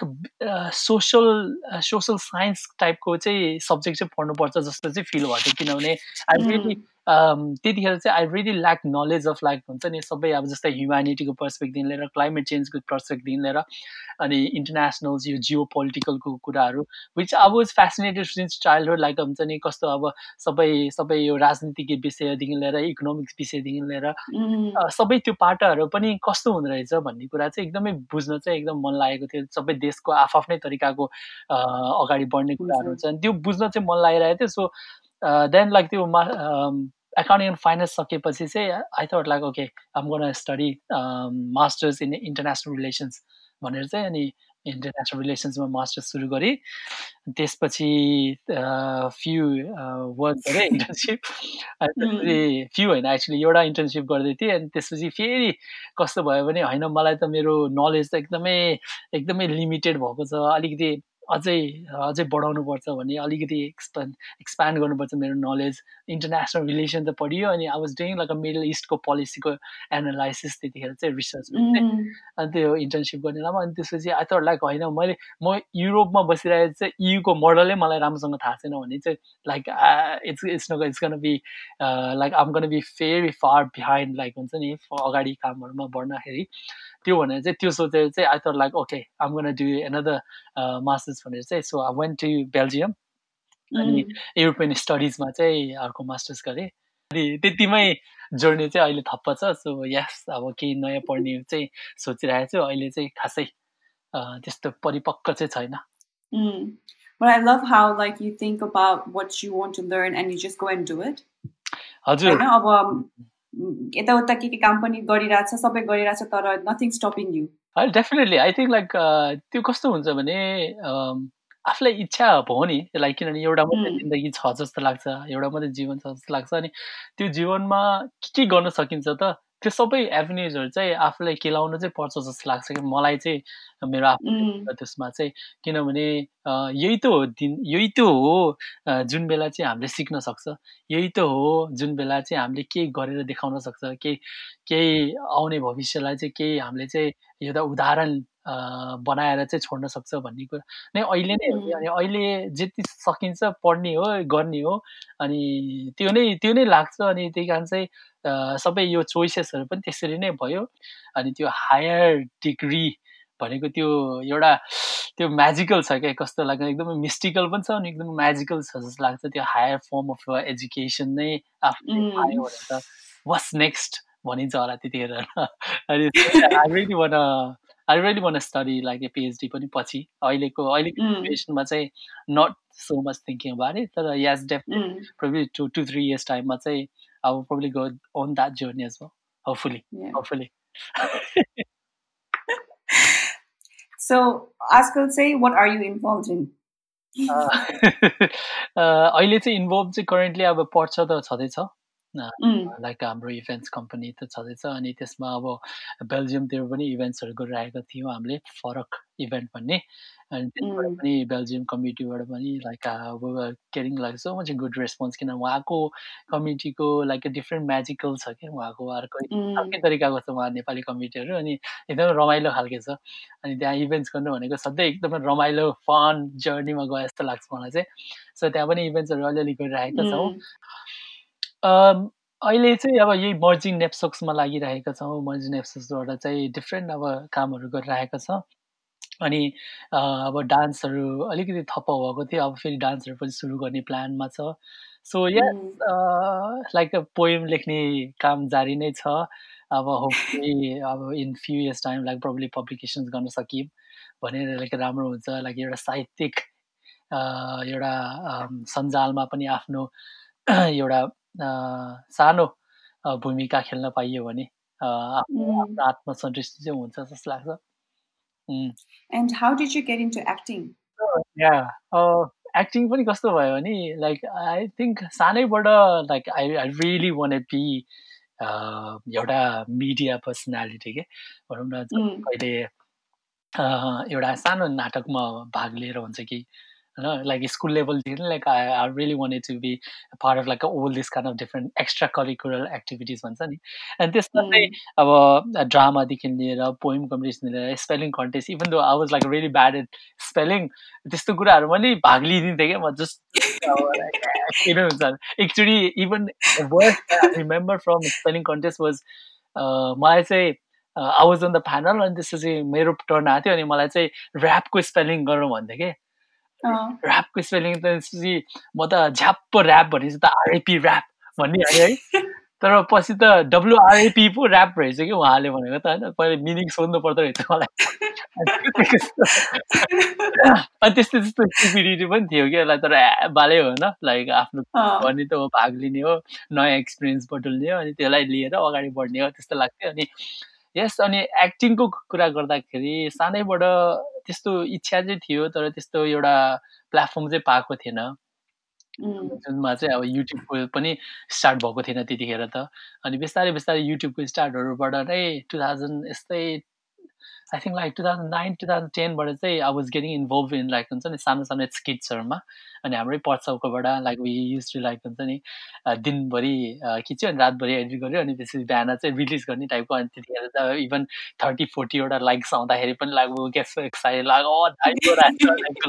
सोसल साइन्स टाइपको चाहिँ सब्जेक्ट चाहिँ पढ्नुपर्छ जस्तो चाहिँ फिल भएको थियो किनभने आई रियली त्यतिखेर चाहिँ I really lack knowledge of like हुन्छ नि सबै अब जस्तै ह्युम्यानिटीको पर्सपेक्टदेखि लिएर क्लाइमेट चेन्जको पर्सपेक्टदेखि लिएर अनि इन्टरनेसनल यो जियो पोलिटिकलको कुराहरू which I was fascinated since childhood like हुन्छ नि कस्तो अब सबै यो राजनीतिक विषयदेखि लिएर इकोनोमिक्स विषयदेखि लिएर सबै त्यो पाटाहरू पनि कस्तो हुँदो रहेछ भन्ने कुरा चाहिँ एकदमै बुझ्न चाहिँ एकदम मन लागेको थियो सबै देशको आफ्नै तरिकाको अगाडि बढ्ने कुराहरू हुन्छ अनि त्यो बुझ्न चाहिँ मन लागिरहेको थियो सो देन लाइक त्यो एकाउन्टिङ एन्ड फाइनेन्स सकेपछि चाहिँ I thought like okay I'm gonna study masters in international relations भनेर चाहिँ अनि इन्टरनेसनल रिलेसन्समा मास्टर्स सुरु गरेँ त्यसपछि फ्यु वर्क गरेँ इन्टर्नसिप त्यसपछि फ्यु होइन एक्चुली एउटा इन्टर्नसिप गर्दै थिएँ अनि त्यसपछि फेरि कस्तो भयो भने होइन मलाई त मेरो नलेज त एकदमै लिमिटेड भएको छ अलिकति अझै बढाउनुपर्छ भने अलिकति एक्सप्यान्ड गर्नुपर्छ मेरो नलेज इन्टरनेसनल रिलेसन त पढियो अनि I was doing like a middle इस्टको पोलिसीको एनालाइसिस त्यतिखेर चाहिँ रिसर्च अनि त्यो इन्टर्नसिप गर्ने बेलामा अनि त्यसपछि आई थट लाइक होइन म युरोपमा बसिरहेको चाहिँ इयुको मोडलै मलाई राम्रोसँग थाहा छैन भने चाहिँ like it's gonna be like I'm gonna be very far behind like हुन्छ नि अगाडि कामहरूमा बढ्दाखेरि त्यो भनेर चाहिँ त्यो सोचेर चाहिँ I thought like okay I'm gonna do another masters भनेर चाहिँ so I went to Belgium अनि युरोपियन स्टडिजमा चाहिँ अर्को मास्टर्स गरेँ अनि त्यतिमै जर्नी चाहिँ अहिले थप्प छ सो यस अब केही नयाँ पढ्ने चाहिँ सोचिरहेको छु अहिले चाहिँ खासै त्यस्तो परिपक्व चाहिँ छैन But I love how like you think about what you want to learn and you just go and do it. हजुर हैन अब यताउता के काम पनि गरिरहेछ सबै गरिरहेछ तर nothing stopping you definitely I think like त्यो कस्तो हुन्छ भने आफूलाई इच्छा भयो नि लाइक किनभने एउटा मात्रै जिन्दगी छ जस्तो लाग्छ एउटा मात्रै जीवन छ जस्तो लाग्छ अनि त्यो जीवनमा के गर्न सकिन्छ त त्यो सबै एभेन्युजहरू चाहिँ आफूलाई केलाउनु चाहिँ पर्छ जस्तो लाग्छ कि मलाई चाहिँ मेरो आफ्नो त्यसमा चाहिँ किनभने यही त हो जुन बेला चाहिँ हामीले सिक्न सक्छ यही त हो जुन बेला चाहिँ हामीले केही गरेर देखाउन सक्छ केही आउने भविष्यलाई चाहिँ केही हामीले चाहिँ एउटा उदाहरण बनाएर चाहिँ छोड्न सक्छ भन्ने कुरा नै अहिले नै हो कि अनि अहिले जति सकिन्छ पढ्ने हो गर्ने हो अनि त्यो नै लाग्छ अनि त्यही कारण चाहिँ सबै यो चोइसेसहरू पनि त्यसरी नै भयो अनि त्यो हायर डिग्री भनेको त्यो एउटा त्यो म्याजिकल छ क्या कस्तो लाग्छ एकदमै मिस्टिकल पनि छ अनि एकदमै म्याजिकल छ जस्तो लाग्छ त्यो हायर फर्म अफ एजुकेसन नै आफूले पायो भने त वाट्स नेक्स्ट भनिन्छ होला त्यतिखेर अनि I really want study like a PhD पनि पछि अहिलेको सिचुएसनमा चाहिँ not so much thinking about it तर यस डेफिनेटली प्रोबब्ली 2-3 years टाइममा चाहिँ I will probably go on that journey as well. Hopefully. So, Askal, say, what are you involved in? अहिले चाहिँ इन्भल्भ चाहिँ करेन्टली अब पर्छ त छँदैछ लाइक हाम्रो इभेन्ट्स कम्पनी त छँदैछ अनि त्यसमा अब बेल्जियमतिर पनि इभेन्ट्सहरू गरिरहेका थियौँ हामीले फरक इभेन्ट भन्ने अनि त्यसबाट पनि बेल्जियम कम्युनिटीबाट पनि like getting like so much good response किन उहाँको कम्युनिटीको लाइक डिफ्रेन्ट म्याजिकल छ क्या उहाँको अर्कै तरिकाको छ उहाँ नेपाली कम्युनिटीहरू अनि एकदमै रमाइलो खालको छ अनि त्यहाँ इभेन्ट्स गर्नु भनेको सधैँ एकदमै रमाइलो फन जर्नीमा गए जस्तो लाग्छ मलाई चाहिँ सो त्यहाँ पनि इभेन्ट्सहरू अलिअलि गरिरहेका छौँ अहिले चाहिँ अब यही मर्जिङ नेप्सोक्समा लागिरहेका छौँ मर्जिङ नेप्सोक्सबाट चाहिँ डिफ्रेन्ट अब कामहरू गरिरहेका छ अनि अब डान्सहरू अलिकति थप्प भएको थियो अब फेरि डान्सहरू पनि सुरु गर्ने प्लानमा छ सो यस लाइक पोएम लेख्ने काम जारी नै छ अब होपफुली अब in few years time like probably publications गर्न सकियौँ भनेर लाइक राम्रो हुन्छ लाइक एउटा साहित्यिक एउटा सञ्जालमा पनि आफ्नो एउटा सानो भूमिका खेल्न पाइयो भने आफ्नो आत्मसन्तुष्टि चाहिँ हुन्छ जस्तो लाग्छ. And how did you get into acting? Acting पनि कस्तो भयो भने लाइक आई थिङ्क सानैबाट like I really wanted be एउटा मिडिया पर्सनालिटी के भनौँ न कहिले एउटा सानो नाटकमा भाग लिएर हुन्छ कि होइन लाइक स्कुल लेभलदेखि नै like I really wanted to be part of like all this kind of different extra curricular activities भन्छ नि अनि त्यसमा चाहिँ अब ड्रामादेखि लिएर पोइम कम्पिटिसन लिएर spelling contest even though I was like really bad at spelling त्यस्तो कुराहरू मैले भाग लिइदिन्थेँ क्या म जस्ट के नै हुन्छ एकचोटि even worst I remember from spelling contest was मलाई चाहिँ I was on the panel अनि त्यसपछि मेरो टर्न आएको थियो अनि मलाई चाहिँ ऱ्यापको स्पेलिङ गरौँ भन्थ्यो कि ऱ्यापको स्पेलिङ त त्यसपछि म त झ्याप्प ऱ्याप भनेपछि त आरएपी ऱ्याप भनिहालेँ है तर पछि त डब्लुआरएपी पो ऱ्याप रहेछ कि उहाँले भनेको त होइन पहिले मिनिङ सोध्नु पर्दो रहेछ मलाई अनि त्यस्तो त्यस्तो स्टुपिडिटी पनि थियो कि यसलाई तर बालै हो होइन लाइक आफ्नो भन्ने त हो भाग लिने हो नयाँ एक्सपिरियन्स बटुल्ने हो अनि त्यसलाई लिएर अगाडि बढ्ने हो त्यस्तो लाग्थ्यो अनि यस अनि एक्टिङको कुरा गर्दाखेरि सानैबाट त्यस्तो इच्छा चाहिँ थियो तर त्यस्तो एउटा प्लेटफर्म चाहिँ पाएको थिएन जुनमा चाहिँ अब युट्युबको पनि स्टार्ट भएको थिएन त्यतिखेर त अनि बिस्तारै बिस्तारै युट्युबको स्टार्टहरूबाट नै 2000 यस्तै आई थिङ्क लाइक 2009 2010बाट चाहिँ I was getting involve in like हुन्छ नि सानो सानो स्किट्सहरूमा अनि हाम्रै पर्सौकोबाट like we use to like हुन्छ नि दिनभरि खिच्यो अनि रातभरि एडिट गऱ्यो अनि त्यसपछि बिहान चाहिँ रिलिज गर्ने टाइपको अनि त्यतिखेर चाहिँ इभन 30-40वटा लाइक्स आउँदाखेरि पनि like get so excited like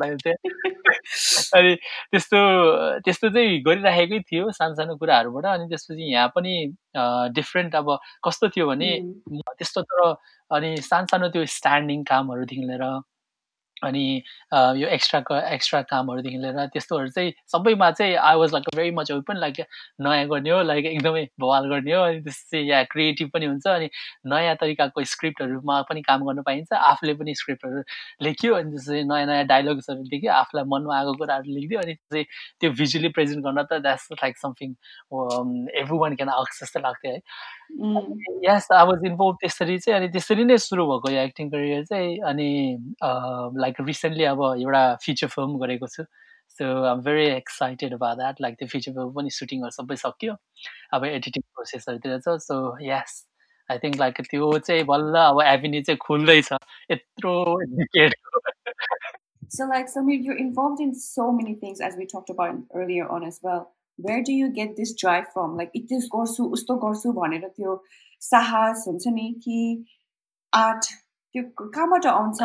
अनि त्यस्तो त्यस्तो चाहिँ गरिराखेकै थियो सानो सानो कुराहरूबाट अनि त्यसपछि यहाँ पनि डिफ्रेन्ट अब कस्तो थियो भने त्यस्तो तर अनि सानो सानो त्यो स्ट्यान्डिङ कामहरूदेखि लिएर अनि यो एक्स्ट्रा कामहरूदेखि लिएर त्यस्तोहरू चाहिँ सबैमा चाहिँ I was like very much open like नयाँ गर्ने हो लाइक एकदमै बवाल गर्ने हो अनि त्यसपछि यहाँ क्रिएटिभ पनि हुन्छ अनि नयाँ तरिकाको स्क्रिप्टहरूमा पनि काम गर्न पाइन्छ आफूले पनि स्क्रिप्टहरू लेख्यो अनि त्यसपछि नयाँ नयाँ डायलग्सहरू लेख्यो आफूलाई मनमा आएको कुराहरू लेखिदियो अनि चाहिँ त्यो भिजुअली प्रेजेन्ट गर्न त that's like something everyone can आक्स जस्तो लाग्थ्यो है यस आई वाज इन्भल्भ त्यसरी चाहिँ अनि त्यसरी नै सुरु भएको यो एक्टिङ करियर चाहिँ अनि लाइक रिसेन्टली अब एउटा फिचर फिल्म गरेको छु so I am very excited about that like त्यो फिचर फिल्म पनि सुटिङहरू सबै सक्यो अब एडिटिङ प्रोसेसहरूतिर छ so yes I think like त्यो चाहिँ बल्ल अब एभिन्यू चाहिँ खुल्दैछ यत्रो डिकेडको So like Samir, you're involved in so many things as we talked about earlier on as well. Where do you get this drive from? Like it is gorsu usto gorsu bhanera tyo sahas huncha ni ki art त्यो कहाँबाट आउँछ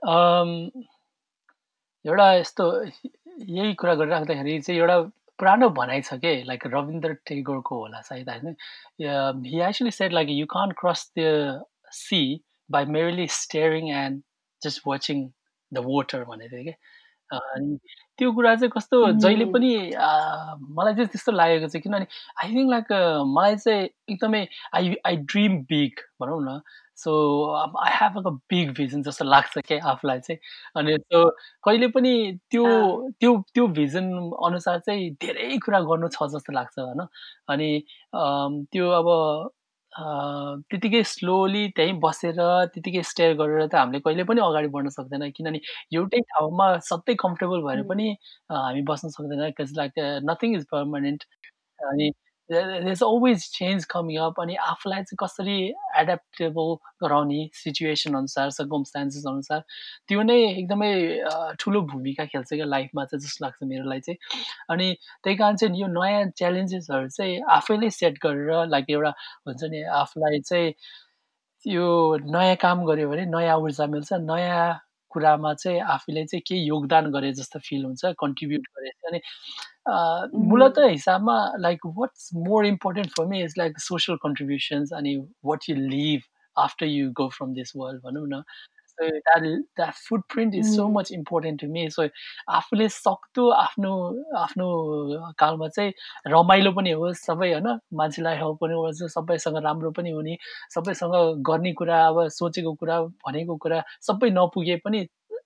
एउटा यस्तो यही कुरा गरिराख्दाखेरि चाहिँ एउटा पुरानो भनाइ छ के लाइक रविन्द्र टेगोरको होला सायद होइन he actually said like you can't cross the sea by merely staring and just watching the water भनेको थियो क्या अनि त्यो कुरा चाहिँ कस्तो जहिले पनि मलाई चाहिँ त्यस्तो लागेको छ किनभने आई थिङ्क लाइक मलाई चाहिँ एकदमै आई ड्रिम बिग भनौँ न so I have a big vision जस्तो लाग्छ क्या आफूलाई चाहिँ अनि त्यो कहिले पनि त्यो त्यो त्यो भिजन अनुसार चाहिँ धेरै कुरा गर्नु छ जस्तो लाग्छ होइन अनि त्यो अब त्यतिकै स्लोली त्यहीँ बसेर त्यतिकै स्टेयर गरेर त हामीले कहिले पनि अगाडि बढ्न सक्दैन किनभने एउटै ठाउँमा सधैँ कम्फर्टेबल भएर पनि हामी बस्न सक्दैन because like nothing is permanent अनि there's always change coming up अनि आफूलाई चाहिँ कसरी एड्याप्टेबल गराउने सिचुएसन अनुसार सर्कमस्टान्सेस अनुसार त्यो नै एकदमै ठुलो भूमिका खेल्छ क्या लाइफमा चाहिँ जस्तो लाग्छ मेरोलाई चाहिँ अनि त्यही कारण चाहिँ यो नयाँ च्यालेन्जेसहरू चाहिँ आफैले सेट गरेर लाइक एउटा हुन्छ नि आफूलाई चाहिँ यो नयाँ काम गऱ्यो भने नयाँ ऊर्जा मिल्छ नयाँ कुरामा चाहिँ आफूले चाहिँ केही योगदान गरे जस्तो फिल हुन्छ कन्ट्रिब्युट गरे अनि मूलत हिसाबमा like what's more important for me is like social contributions अनि what you leave after you go from this world भनौँ न so that footprint is so much important to me so आफूले सक्दो आफ्नो आफ्नो कालमा चाहिँ रमाइलो पनि होस् सबै होइन मान्छेलाई हेल्प पनि होस् सबैसँग राम्रो पनि हुने सबैसँग गर्ने कुरा अब सोचेको कुरा भनेको कुरा सबै नपुगे पनि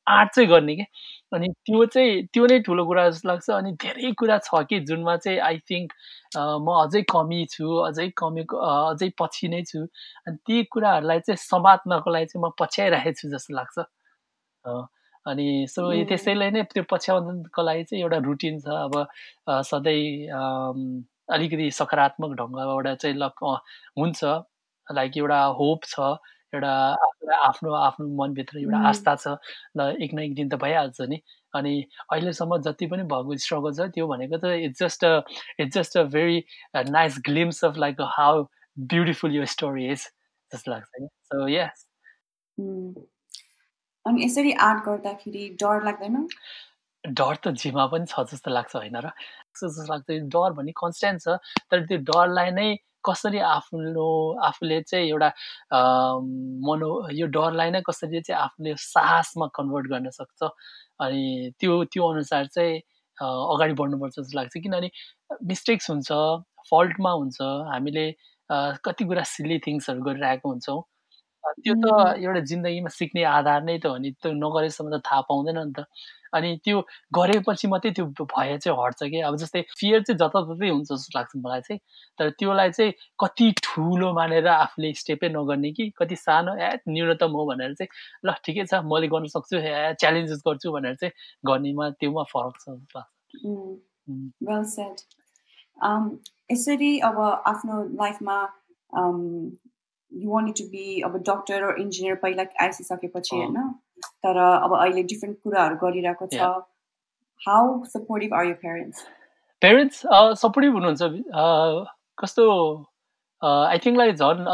आँट चाहिँ गर्ने के अनि त्यो नै ठुलो कुरा जस्तो लाग्छ अनि धेरै कुरा छ कि जुनमा चाहिँ आई थिङ्क म अझै कमी छु अझै पछि नै छु अनि ती कुराहरूलाई चाहिँ समात्नको लागि चाहिँ म पछ्याइरहेको छु जस्तो लाग्छ अनि सो त्यसैले नै त्यो पछ्याउनको लागि चाहिँ एउटा रुटिन छ अब सधैँ अलिकति सकारात्मक ढङ्गबाट चाहिँ हुन्छ लाइक एउटा होप छ एउटा आफ्नो आफ्नो मनभित्र एउटा आस्था छ ल एक न एक दिन त भइहाल्छ नि अनि अहिलेसम्म जति पनि भएको स्ट्रगल छ त्यो भनेको त it's just a very nice glimpse of like how beautiful यो स्टोरी इज जस्तो लाग्छ कि सो यस अनि यसरी आर्ट गर्दाखेरि डर लाग्दैन डर त जेमा पनि छ जस्तो लाग्छ होइन र जस्तो लाग्छ डर भन्ने कन्सटेन्ट छ तर त्यो डरलाई नै कसरी आफूले चाहिँ एउटा यो डरलाई नै कसरी चाहिँ आफूले साहसमा कन्भर्ट गर्न सक्छ अनि त्यो अनुसार चाहिँ अगाडि बढ्नुपर्छ जस्तो लाग्छ किनभने मिस्टेक्स हुन्छ फल्टमा हुन्छ हामीले कति कुरा सिली थिङ्सहरू गरिरहेको हुन्छौँ त्यो त एउटा जिन्दगीमा सिक्ने आधार नै त हो नि त्यो नगरेसम्म त थाहा पाउँदैन नि त अनि त्यो गरेपछि मात्रै त्यो भय चाहिँ हट्छ कि अब जस्तै फियर चाहिँ जताततै हुन्छ जस्तो लाग्छ मलाई चाहिँ तर त्योलाई चाहिँ कति ठुलो मानेर आफूले स्टेपै नगर्ने कि कति सानो न्यूनतम हो भनेर चाहिँ ल ठिकै छ मैले गर्न सक्छु च्यालेन्जेस गर्छु भनेर चाहिँ गर्नेमा त्योमा फरक छ जस्तो लाग्छ वेल सेड यसरी अब आफ्नो लाइफमा यु वान्टेड टु बी अब डक्टर र इन्जिनियर पहिला आइसकेपछि होइन तर अब अहिले डिफ्रेन्ट कुराहरू गरिरहेको छ how supportive are your parents supportive हुनुहुन्छ कस्तो आई थिङ्क लाइक झन्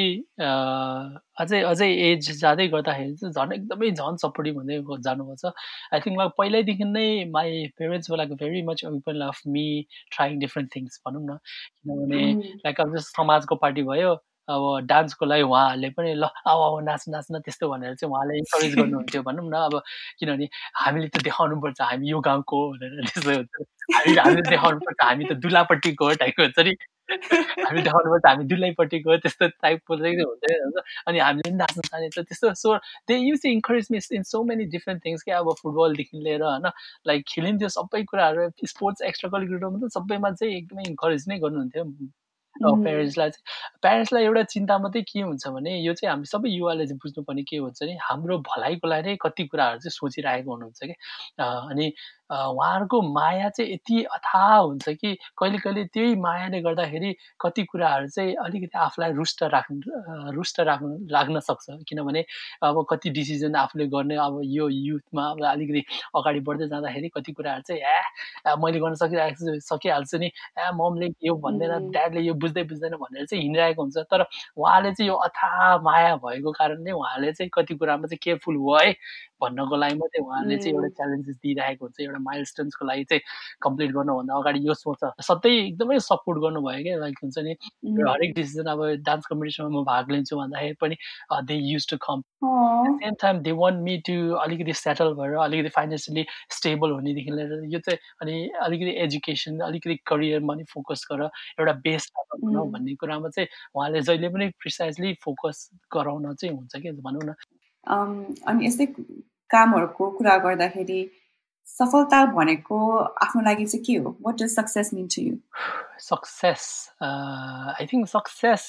अझै एज जाँदै गर्दाखेरि चाहिँ झन् एकदमै झन् सपोर्टिभ हुँदै जानुपर्छ आई थिङ्क लाइक पहिल्यैदेखि नै my parents were like very much open of me trying different things भनौँ न किनभने लाइक अब जस्तो समाजको पार्टी भयो अब डान्सको लागि उहाँहरूले पनि ल अब नाच्न त्यस्तो भनेर चाहिँ उहाँले इन्करेज गर्नुहुन्थ्यो भनौँ न अब किनभने हामीले त देखाउनुपर्छ हामी यो गाउँको भनेर त्यस्तो हुन्छ हामीले देखाउनुपर्छ हामी त दुलापट्टिको टाइपको हुन्छ नि हामी देखाउनुपर्छ हामी दुलैपट्टिको त्यस्तो टाइपको चाहिँ हुन्छ अनि हामीले पनि नाच्न जानेछ त्यस्तो so they use to encourage me in so many different things क्या अब फुटबलदेखि लिएर होइन लाइक खेलिन्थ्यो सबै कुराहरू स्पोर्ट्स एक्स्ट्रा करिकुलरमा त सबैमा चाहिँ एकदमै इन्करेज नै गर्नुहुन्थ्यो प्यारेन्ट्सलाई एउटा चिन्ता मात्रै के हुन्छ भने यो चाहिँ हामी सबै युवाले चाहिँ बुझ्नुपर्ने के हुन्छ नि हाम्रो भलाइको लागि नै कति कुराहरू चाहिँ सोचिरहेको हुनुहुन्छ कि अनि उहाँहरूको माया चाहिँ यति अथाह हुन्छ कि कहिले त्यही मायाले गर्दाखेरि कति कुराहरू चाहिँ अलिकति आफूलाई रुष्ट लाग्न सक्छ किनभने अब कति डिसिजन आफूले गर्ने अब यो युथमा अब अलिकति अगाडि बढ्दै जाँदाखेरि कति कुराहरू चाहिँ मैले गर्न सकिहाल्छु नि ममले यो भन्दैन ड्याडले यो बुझ्दैन भनेर चाहिँ हिँडिरहेको हुन्छ तर उहाँले चाहिँ यो अथाह माया भएको कारणले उहाँले चाहिँ कति कुरामा चाहिँ केयरफुल भयो है भन्नको लागि मात्रै उहाँले चाहिँ एउटा च्यालेन्जेस दिइरहेको हुन्छ एउटा माइलस्टोन्सको लागि चाहिँ कम्प्लिट गर्नुभन्दा अगाडि यो सोच सधैँ एकदमै सपोर्ट गर्नुभयो क्या लाइक हुन्छ नि हरेक डिसिजन अब डान्स कम्पिटिसनमा म भाग लिन्छु भन्दाखेरि पनि they use to come same time they want me to अलिकति सेटल भएर अलिकति फाइनेन्सियली स्टेबल हुनेदेखि लिएर यो चाहिँ अनि अलिकति एजुकेसन अलिकति करियरमा नि फोकस गर एउटा बेस बनाऊ भन्ने कुरामा चाहिँ उहाँले जहिले पनि प्रिसाइजली फोकस गराउन चाहिँ हुन्छ कि भनौँ न अनि यस्तै कामहरूको कुरा गर्दाखेरि सफलता भनेको आफ्नो लागि चाहिँ के हो what does success mean to you success I think success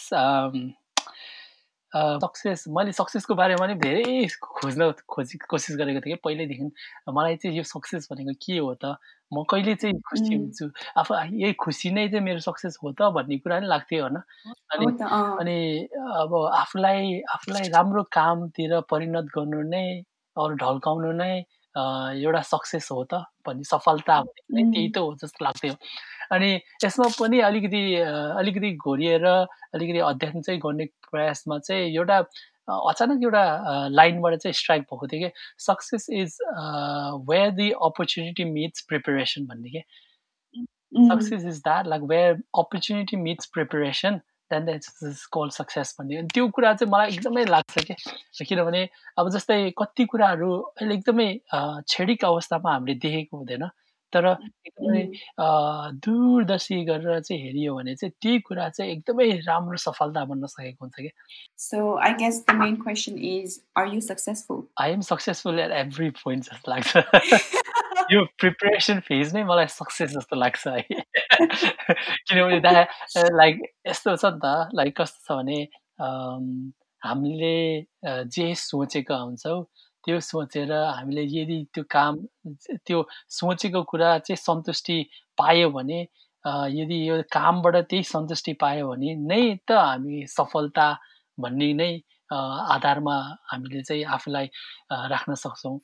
मैले सक्सेसको बारेमा नि धेरै कोसिस गरेको थिएँ कि पहिल्यैदेखि मलाई चाहिँ यो सक्सेस भनेको के हो त म कहिले चाहिँ खुसी हुन्छु आफू यही खुसी नै चाहिँ मेरो सक्सेस हो त भन्ने कुरा नि लाग्थ्यो होइन अनि अब आफूलाई राम्रो कामतिर परिणत गर्नु नै अरू ढल्काउनु नै एउटा सक्सेस हो त भन्ने सफलता भन्ने त्यही त हो जस्तो लाग्थ्यो अनि यसमा पनि अलिकति घोरिएर अलिकति अध्ययन चाहिँ गर्ने प्रयासमा चाहिँ एउटा अचानक एउटा लाइनबाट चाहिँ स्ट्राइक भएको थियो कि success is where the opportunity meets preparation भन्ने के success is that like where opportunity meets preparation then that's call success भन्ने त्यो कुरा चाहिँ मलाई एकदमै लाग्छ कि किनभने अब जस्तै कति कुराहरू अहिले एकदमै क्षणिक अवस्थामा हामीले देखेको हुँदैन तर एकदमै दूरदर्शी गरेर चाहिँ हेरियो भने चाहिँ त्यही कुरा चाहिँ एकदमै राम्रो सफलता बन्न सकेको हुन्छ क्या। So I guess the main question is, are you successful? I am successful at every point जस्तो लाग्छ। यो प्रिपरेसन फेज नै मलाई सक्सेस जस्तो लाग्छ है। किनभने लाइक यस्तो छ नि त, लाइक कस्तो छ भने हामीले जे सोचेका हुन्छौँ त्यो सोचेर हामीले यदि त्यो काम त्यो सोचेको कुरा चाहिँ सन्तुष्टि पायो भने यदि यो कामबाट त्यही सन्तुष्टि पायो भने नै त हामी सफलता भन्ने नै आधारमा हामीले चाहिँ आफूलाई राख्न सक्छौँ।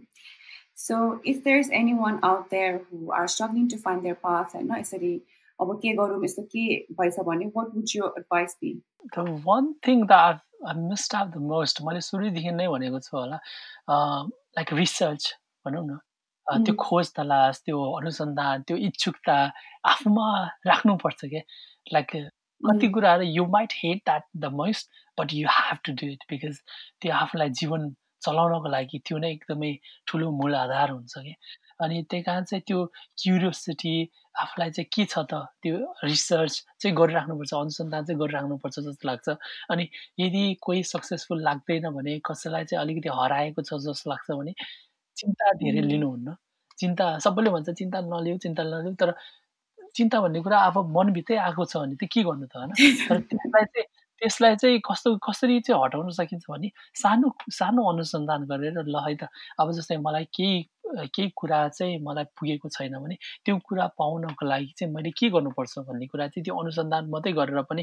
So if there's anyone out there who are struggling to find their path and यसरी अब के गरौँ यस्तो के भएछ भने, what would your advice be? The one thing that I've missed out the most, मैले सुरुदेखि नै भनेको छु होला, लाइक रिसर्च भनौँ न, त्यो खोज तलास, त्यो अनुसन्धान, त्यो इच्छुकता आफूमा राख्नुपर्छ क्या। लाइक कति कुराहरू you might hate that the most but you have to do it because त्यो आफूलाई जीवन चलाउनको लागि त्यो नै एकदमै ठुलो मूल आधार हुन्छ क्या। अनि त्यही कारण चाहिँ त्यो क्युरियोसिटी आफूलाई चाहिँ के छ त त्यो रिसर्च चाहिँ गरिराख्नुपर्छ, अनुसन्धान चाहिँ गरिराख्नुपर्छ जस्तो लाग्छ। अनि यदि कोही सक्सेसफुल लाग्दैन भने, कसैलाई चाहिँ अलिकति हराएको छ जस्तो लाग्छ भने चिन्ता धेरै लिनुहुन्न। चिन्ता सबैले भन्छ चिन्ता नलिऊ, चिन्ता नलिऊ, तर चिन्ता भन्ने कुरा अब मनभित्रै आएको छ भने चाहिँ के गर्नु त होइन। तर त्यसलाई चाहिँ कसरी चाहिँ हटाउन सकिन्छ भने सानो सानो अनुसन्धान गरेर ल है त अब जस्तै मलाई केही कुरा चाहिँ मलाई पुगेको छैन भने त्यो कुरा पाउनको लागि चाहिँ मैले के गर्नुपर्छ भन्ने कुरा चाहिँ त्यो अनुसन्धान मात्रै गरेर पनि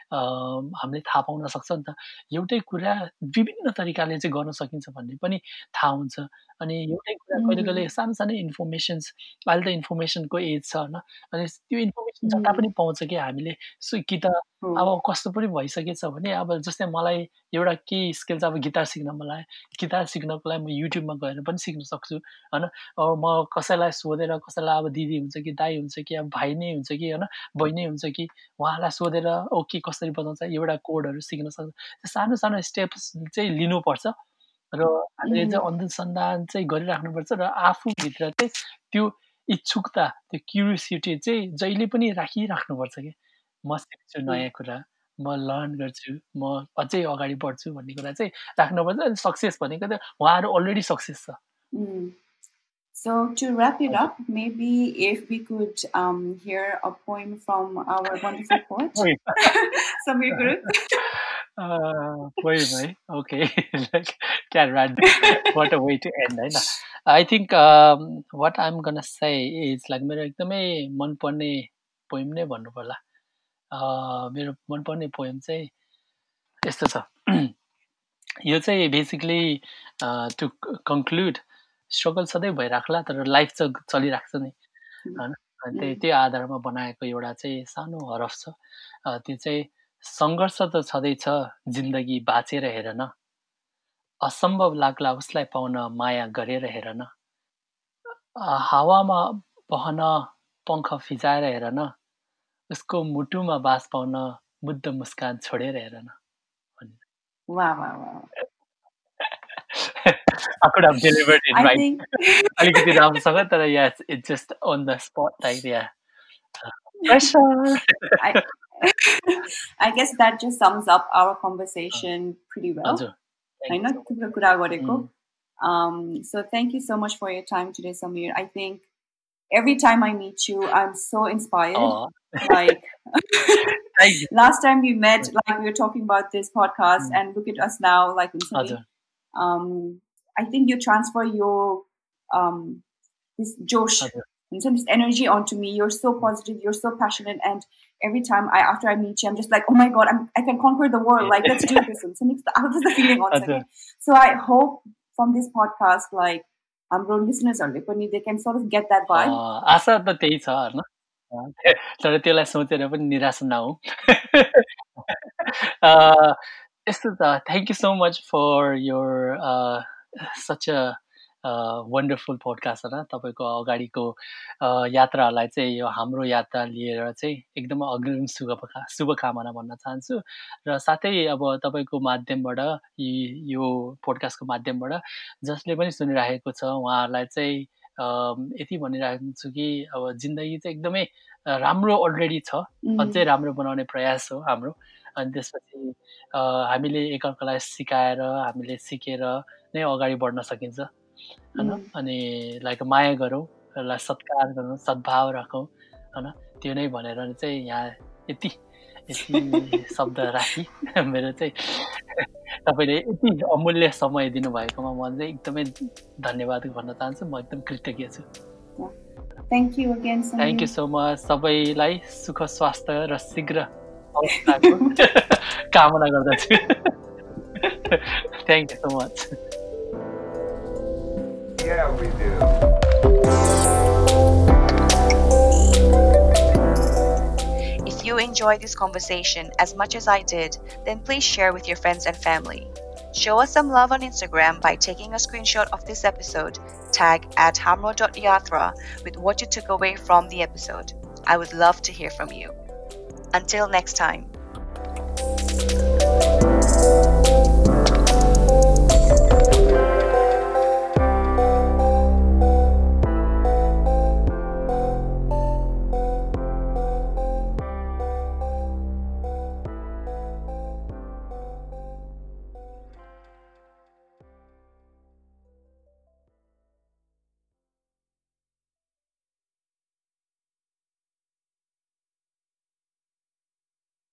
हामीले थाहा पाउन सक्छ नि त। एउटै कुरा विभिन्न तरिकाले चाहिँ गर्न सकिन्छ भन्ने पनि थाहा हुन्छ। अनि एउटै कुरा कहिले सानो सानो इन्फर्मेसन्स, अहिले त इन्फर्मेसनको एज छ होइन। अनि त्यो इन्फर्मेसन जता पनि पाउँछ कि हामीले कि त अब कस्तो पनि भइसकेछ भने अब जस्तै मलाई एउटा केही स्किल चाहिँ अब गिटार सिक्न मन लाग्यो, गिटार सिक्नको लागि म युट्युबमा गएर पनि सिक्न सक्छु होइन। अब म कसैलाई सोधेर, कसैलाई अब दिदी हुन्छ कि दाइ हुन्छ कि अब भाइ नै हुन्छ कि होइन बहिनी हुन्छ कि उहाँलाई सोधेर ओके कसरी बजाउँछ एउटा कोडहरू सिक्न सक्छु। सानो सानो स्टेप्स चाहिँ लिनुपर्छ र हामीले चाहिँ अनुसन्धान चाहिँ गरिराख्नुपर्छ र आफूभित्र चाहिँ त्यो इच्छुकता, त्यो क्युरियोसिटी चाहिँ जहिले पनि राखिराख्नुपर्छ कि म सिक्छु नयाँ कुरा, म लर्न गर्छु, म अझै अगाडि बढ्छु भन्ने कुरा चाहिँ राख्नुपर्छ। अनि सक्सेस भनेको त उहाँहरू अलरेडी सक्सेस छ। So to wrap it up, maybe if we could hear a poem from our wonderful poet, Samir Guru. Poem, है? Okay. Like, can run. What a way to end, होइन? I think what I'm gonna say is like मेरो एकदमै मनपर्ने poem नै भन्नु पर्ला। मेरो मनपर्ने पोइम चाहिँ यस्तो छ। यो चाहिँ बेसिकली टु कन्क्लुड स्ट्रगल सधैँ भइराख्ला तर लाइफ चाहिँ चलिराख्छ नि होइन। त्यही आधारमा बनाएको एउटा चाहिँ सानो हरफ छ। त्यो चाहिँ सङ्घर्ष त छँदैछ जिन्दगी बाँचेर हेर न, असम्भव लाग्ला उसलाई पाउन माया गरेर हेर न, हावामा बहन पङ्ख फिजाएर हेर न, उसको मुटुमा बास पाउन मुद्द मुस्कान छोडेर हेर न। Wow. I could have delivered it right. अलिकति राम्रोसँग तर yes, it's just on the spot, like yeah. Pressure. I guess that just sums up our conversation pretty well. So thank you so much for your time today, Samir. I think every time I meet you, I'm so inspired. Like last time we met, like we were talking about this podcast, and look at us now. Like I think you transfer your this Josh, this energy onto me. You're so positive. You're so passionate, and every time after I meet you, I'm just like, oh my god, I can conquer the world. Like let's do this. And how does the feeling on? So I hope from this podcast, like our listeners they can sort of get that vibe. आशा त त्यही छ हैन, तर त्यसलाई सोचेर पनि निराश नहौ। यस्तो त thank you so much for your such a wonderful podcast होइन। तपाईको अगाडिको यात्रालाई चाहिँ यो हाम्रो यात्रा लिएर चाहिँ एकदमै अग्रिम शुभकामना भन्न चाहन्छु र साथै अब तपाईको माध्यमबाट यो पोडकास्टको माध्यमबाट जसले पनि सुनिरहेको छ उहाँहरूलाई चाहिँ यति भनिराख्छु कि अब जिन्दगी चाहिँ एकदमै राम्रो अलरेडी छ, अझै राम्रो बनाउने प्रयास हो हाम्रो। अनि त्यसपछि हामीले एकअर्कालाई सिकाएर हामीले सिकेर नै अगाडि बढ्न सकिन्छ हैन। अनि लाइक माया गरौँ, यसलाई सत्कार गरौँ, सद्भाव राखौँ हैन। त्यो नै भनेर चाहिँ यहाँ यति शब्द राखी मेरो चाहिँ तपाईले यति अमूल्य समय दिनुभएकोमा म चाहिँ एकदमै धन्यवाद भन्न चाहन्छु। म एकदम कृतज्ञ छु। Thank you again, Samir. Thank you so much. सबैलाई सुख स्वास्थ्य र शीघ्र अवस्थाको कामना गर्दछु। Thank you so much. Yeah, we do. If you enjoyed this conversation as much as I did, then please share with your friends and family. Show us some love on Instagram by taking a screenshot of this episode, tag @hamro.yatra with what you took away from the episode. I would love to hear from you. Until next time.